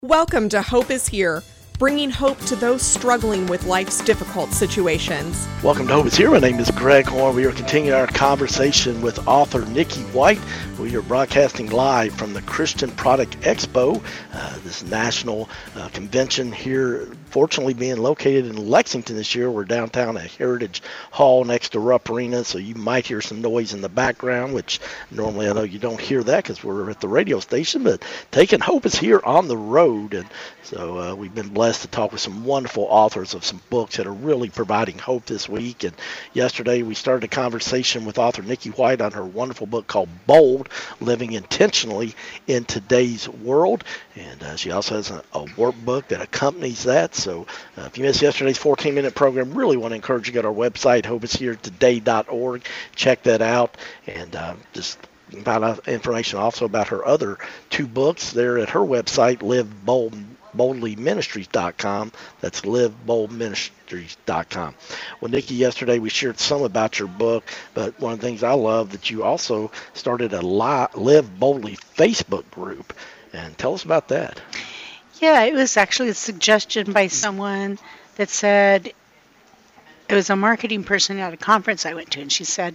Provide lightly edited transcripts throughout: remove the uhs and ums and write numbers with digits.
Welcome to Hope is Here, bringing hope to those struggling with life's difficult situations. Welcome to Hope is Here. My name is Greg Horn. We are continuing our conversation with author Nikki White. We are broadcasting live from the Christian Product Expo, this national convention here, fortunately being located in Lexington this year. We're downtown at Heritage Hall next to Rupp Arena, so you might hear some noise in the background, which normally I know you don't hear that because we're at the radio station, but taking Hope is Here on the road. And so we've been blessed to talk with some wonderful authors of some books that are really providing hope this week. And yesterday we started a conversation with author Nikki White on her wonderful book called Bold, Living Intentionally in Today's World. And she also has a workbook that accompanies that. So if you missed yesterday's 14-minute program, really want to encourage you to go to our website, hopeisheretoday.org. Check that out. And just find out information also about her other two books there at her website, liveboldlyministries.com. That's liveboldministries.com. Well, Nikki, yesterday we shared some about your book, but one of the things I love that you also started a Live Boldly Facebook group. And tell us about that. Yeah, it was actually a suggestion by someone that said, it was a marketing person at a conference I went to, and she said,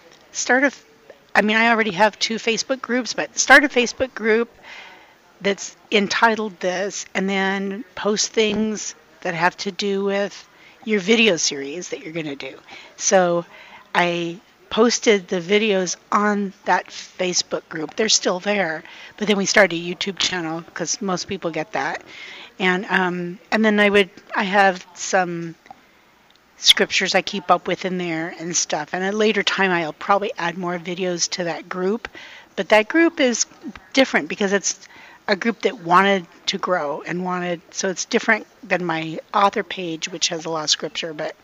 I already have 2 Facebook groups, but start a Facebook group that's entitled this, and then post things that have to do with your video series that you're going to do. So I posted the videos on that Facebook group. They're still there, but then we started a YouTube channel because most people get that. And then I have some scriptures I keep up with in there and stuff. And at a later time, I'll probably add more videos to that group. But that group is different because it's a group that wanted to grow so it's different than my author page, which has a lot of scripture, but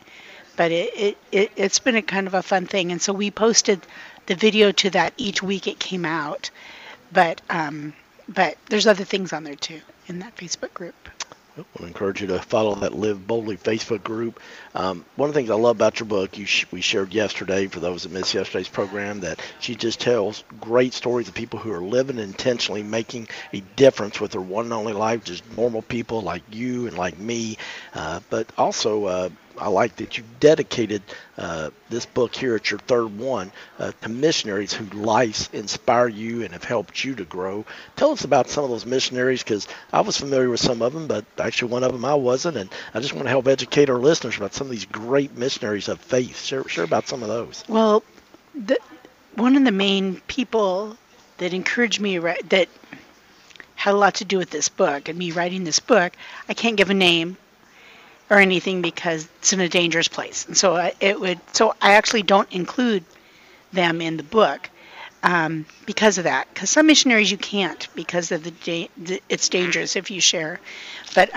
it's been a kind of a fun thing. And so we posted the video to that each week it came out. But there's other things on there too in that Facebook group. I want to encourage you to follow that Live Boldly Facebook group. One of the things I love about your book, we shared yesterday, for those that missed yesterday's program, that she just tells great stories of people who are living intentionally, making a difference with their one and only life, just normal people like you and like me. But also, I like that you dedicated this book here at your third one to missionaries whose lives inspire you and have helped you to grow. Tell us about some of those missionaries, because I was familiar with some of them, but actually one of them I wasn't, and I just want to help educate our listeners about some of these great missionaries of faith. Share about some of those. Well, one of the main people that encouraged me, that had a lot to do with this book and me writing this book, I can't give a name or anything because it's in a dangerous place, and so I actually don't include them in the book because of that. Because some missionaries you can't because of it's dangerous if you share. But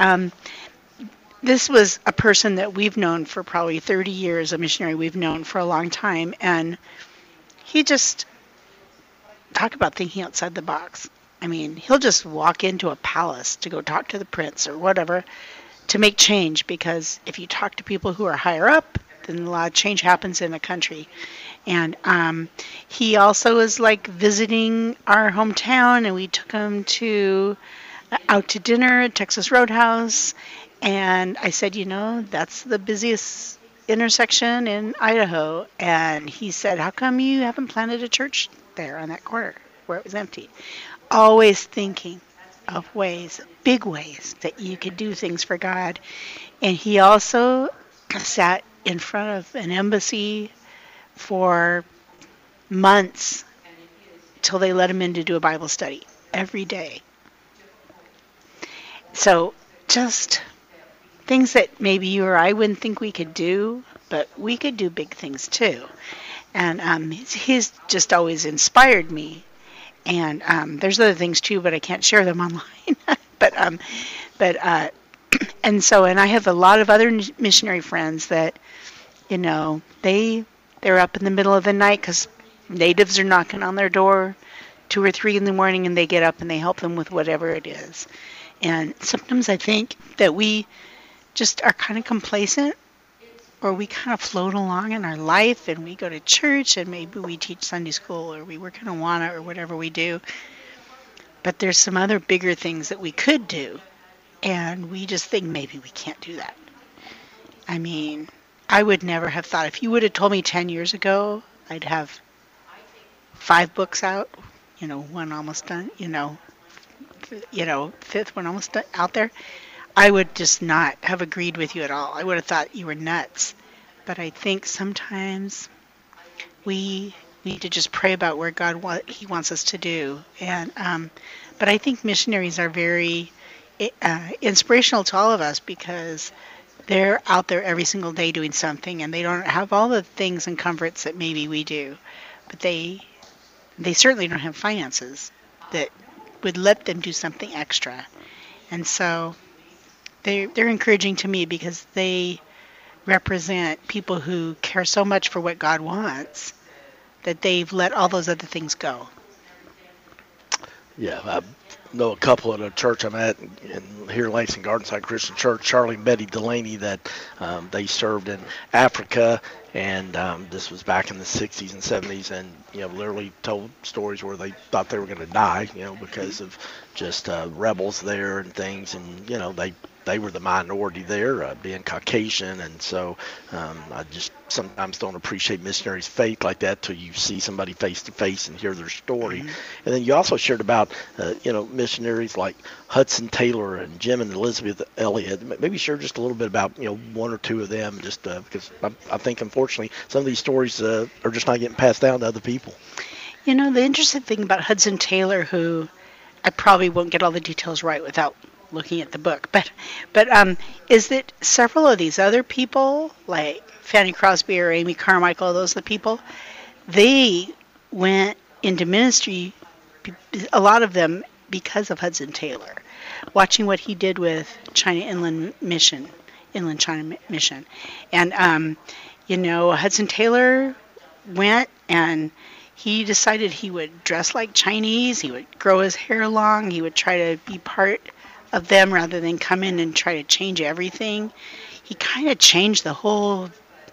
this was a person that we've known for probably 30 years, a missionary we've known for a long time, and he just talk about thinking outside the box. I mean, he'll just walk into a palace to go talk to the prince or whatever, to make change, because if you talk to people who are higher up, then a lot of change happens in a country. And he also is like visiting our hometown, and we took him out to dinner at Texas Roadhouse, and I said, that's the busiest intersection in Idaho. And he said, how come you haven't planted a church there on that corner where it was empty? Always thinking of big ways that you could do things for God. And he also sat in front of an embassy for months till they let him in to do a Bible study every day. So just things that maybe you or I wouldn't think we could do, but we could do big things too. And he's just always inspired me. And there's other things too, but I can't share them online. And I have a lot of other missionary friends that, they're up in the middle of the night because natives are knocking on their door 2 or 3 in the morning, and they get up and they help them with whatever it is. And sometimes I think that we just are kind of complacent, or we kind of float along in our life, and we go to church, and maybe we teach Sunday school, or we work in Awana, or whatever we do. But there's some other bigger things that we could do and we just think maybe we can't do that. I mean, I would never have thought, if you would have told me 10 years ago I'd have 5 books out, one almost done, fifth one almost done, out there, I would just not have agreed with you at all. I would have thought you were nuts. But I think sometimes we need to just pray about where what He wants us to do. And but I think missionaries are very inspirational to all of us, because they're out there every single day doing something, and they don't have all the things and comforts that maybe we do. But they certainly don't have finances that would let them do something extra. And so they're encouraging to me, because they represent people who care so much for what God wants that they've let all those other things go. Yeah, I know a couple at a church I'm at here in Lansing Gardenside Christian Church, Charlie and Betty Delaney, that they served in Africa, and this was back in the 60s and 70s, and literally told stories where they thought they were going to die, because of just rebels there and things, and they were the minority there, being Caucasian, and so I just sometimes don't appreciate missionaries' faith like that till you see somebody face to face and hear their story. And then you also shared about missionaries like Hudson Taylor and Jim and Elizabeth Elliott. Maybe share just a little bit about one or two of them, just because I think unfortunately some of these stories are just not getting passed down to other people. The interesting thing about Hudson Taylor, who I probably won't get all the details right without looking at the book, but is that several of these other people, like Fanny Crosby or Amy Carmichael, those are the people, they went into ministry, a lot of them because of Hudson Taylor, watching what he did with Inland China Mission. And Hudson Taylor went, and he decided he would dress like Chinese, he would grow his hair long, he would try to be part of them rather than come in and try to change everything. He kind of changed the whole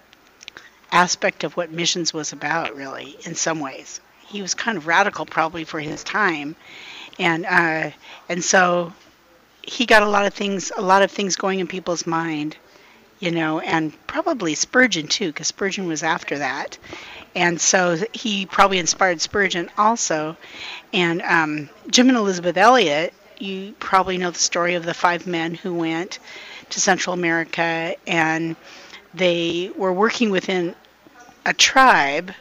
aspect of what missions was about, really, in some ways. He was kind of radical probably for his time, and so he got a lot of things going in people's mind, and probably Spurgeon too, because Spurgeon was after that. And so he probably inspired Spurgeon also. And Jim and Elizabeth Elliott, you probably know the story of the 5 men who went to Central America, and they were working within a tribe,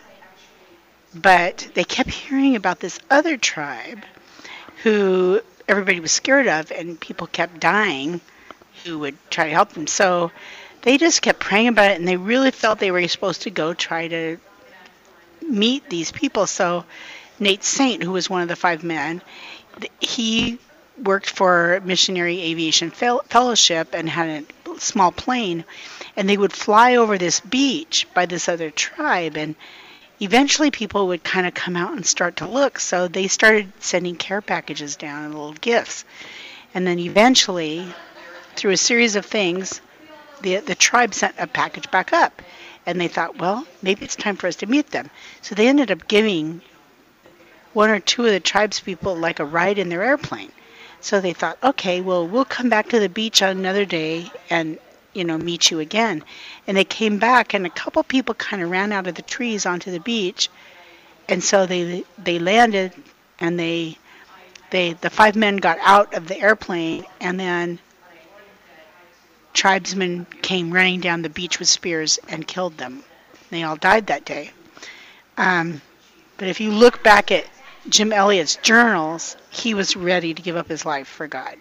but they kept hearing about this other tribe who everybody was scared of, and people kept dying who would try to help them. So they just kept praying about it, and they really felt they were supposed to go try to meet these people. So Nate Saint, who was one of the 5 men, he worked for Missionary Aviation Fellowship and had a small plane, and they would fly over this beach by this other tribe, and eventually people would kind of come out and start to look, so they started sending care packages down and little gifts. And then eventually, through a series of things, the tribe sent a package back up, and they thought, well, maybe it's time for us to meet them. So they ended up giving 1 or 2 of the tribes people like a ride in their airplane. So they thought, okay, well, we'll come back to the beach on another day and, meet you again. And they came back, and a couple people kind of ran out of the trees onto the beach. And so they landed, and the 5 men got out of the airplane, and then tribesmen came running down the beach with spears and killed them. They all died that day. But if you look back at Jim Elliott's journals, he was ready to give up his life for God.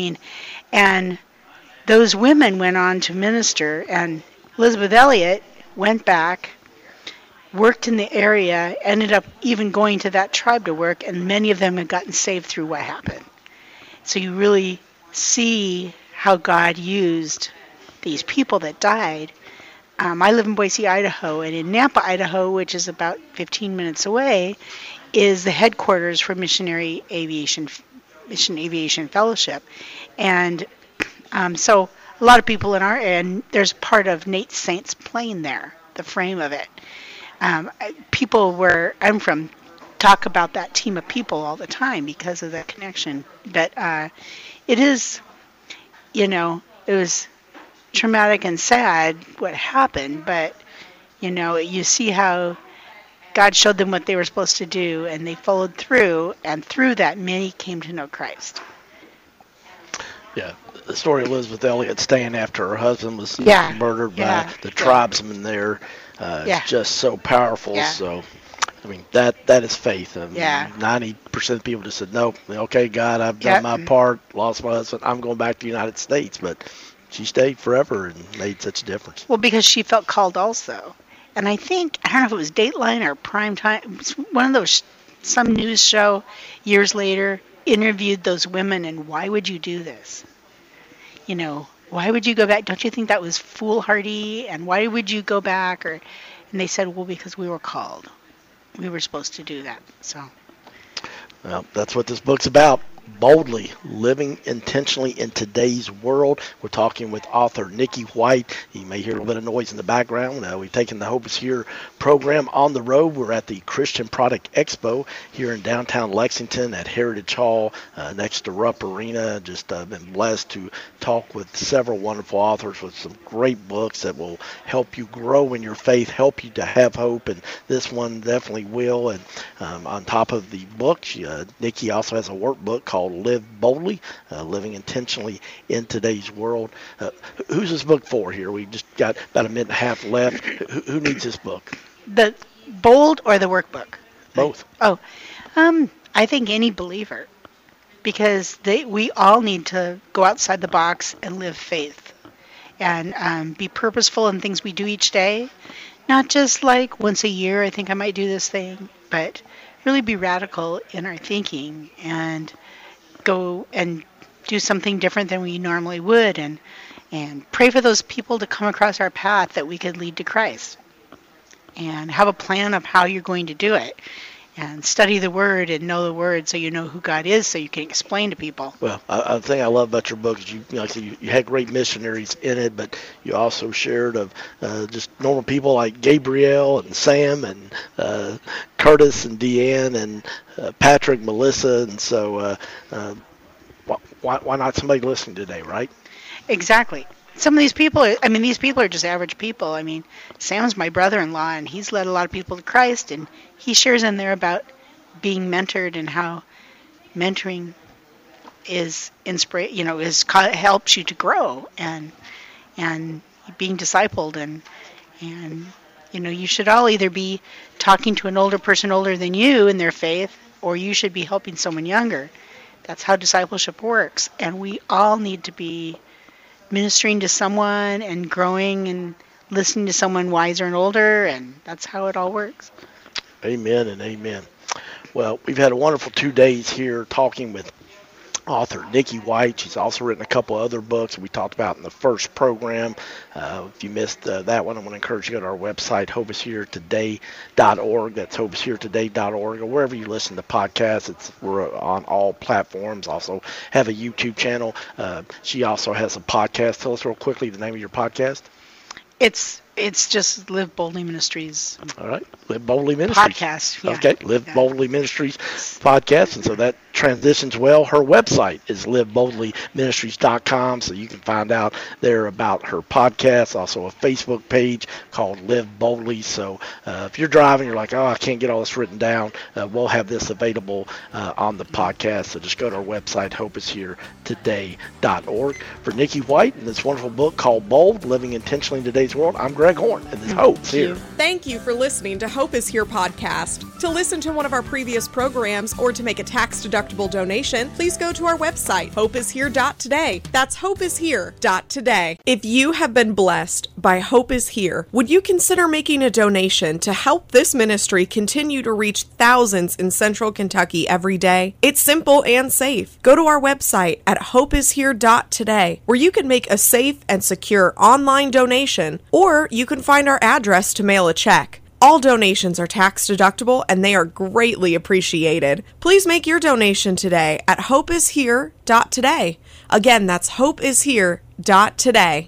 And those women went on to minister, and Elizabeth Elliott went back, worked in the area, ended up even going to that tribe to work, and many of them had gotten saved through what happened. So you really see how God used these people that died. I live in Boise, Idaho, and in Nampa, Idaho, which is about 15 minutes away, is the headquarters for Mission Aviation Fellowship. And so a lot of people in our area, and there's part of Nate Saint's plane there, the frame of it. People where I'm from talk about that team of people all the time because of that connection. But it is it was traumatic and sad what happened, but, you see how God showed them what they were supposed to do, and they followed through, and through that, many came to know Christ. Yeah, the story of Elizabeth Elliot staying after her husband was murdered by the tribesmen there is just so powerful. Yeah. So, I mean, that is faith. 90% of people just said, nope, okay, God, I've done my part, lost my husband, I'm going back to the United States. But she stayed forever and made such a difference. Well, because she felt called also. And I think, I don't know if it was Dateline or Prime Time, one of those, some news show years later interviewed those women, and why would you do this? Why would you go back? Don't you think that was foolhardy? And why would you go back? And they said, well, because we were called. We were supposed to do that. So. Well, that's what this book's about. Boldly living intentionally in today's world. We're talking with author Nikki White. You may hear a little bit of noise in the background. We've taken the Hope is Here program on the road. We're at the Christian Product Expo here in downtown Lexington at Heritage Hall next to Rupp Arena. Just been blessed to talk with several wonderful authors with some great books that will help you grow in your faith, help you to have hope, and this one definitely will. And on top of the book, Nikki also has a workbook called Live Boldly, Living Intentionally in Today's World. Who's this book for here? We just got about a minute and a half left. Who needs this book? The Bold or the workbook? Both. Oh, I think any believer, because we all need to go outside the box and live faith and be purposeful in things we do each day. Not just like once a year, I think I might do this thing, but really be radical in our thinking and go and do something different than we normally would, and pray for those people to come across our path that we could lead to Christ, and have a plan of how you're going to do it, and study the Word and know the Word so you know who God is, so you can explain to people. Well, the thing I love about your book is you had great missionaries in it, but you also shared of just normal people like Gabrielle and Sam and Curtis and Deanne and Patrick, Melissa, and so why not somebody listening today, right? Exactly. Some of these people are just average people. I mean, Sam's my brother-in-law, and he's led a lot of people to Christ, and he shares in there about being mentored and how mentoring is helps you to grow and being discipled, and you should all either be talking to an older person older than you in their faith, or you should be helping someone younger. That's how discipleship works, and we all need to be ministering to someone and growing and listening to someone wiser and older, and that's how it all works. Amen and amen. Well, we've had a wonderful 2 days here talking with author Nikki White. She's also written a couple other books we talked about in the first program. If you missed that one, I want to encourage you to go to our website, hopeisheretoday.org. That's hopeisheretoday.org, or wherever you listen to podcasts. We're on all platforms. Also have a YouTube channel. She also has a podcast. Tell us real quickly the name of your podcast. It's just Live Boldly Ministries. All right, Live Boldly Ministries. Podcast. Yeah. Okay, Live Boldly Ministries podcast. And so that transitions well. Her website is liveboldlyministries.com, so you can find out there about her podcast. Also a Facebook page called Live Boldly. So if you're driving, you're like, oh, I can't get all this written down, we'll have this available on the podcast. So just go to our website, hopeisheretoday.org. For Nikki White and this wonderful book called Bold, Living Intentionally in Today's World, I'm Greg Horn, and this Hope is Here. Thank you for listening to Hope is Here podcast. To listen to one of our previous programs or to make a tax-deductible donation, please go to our website, hopeishere.today. That's hopeishere.today. If you have been blessed by Hope is Here, would you consider making a donation to help this ministry continue to reach thousands in Central Kentucky every day? It's simple and safe. Go to our website at hopeishere.today, where you can make a safe and secure online donation, or you can find our address to mail a check. All donations are tax deductible and they are greatly appreciated. Please make your donation today at hopeishere.today. Again, that's hopeishere.today.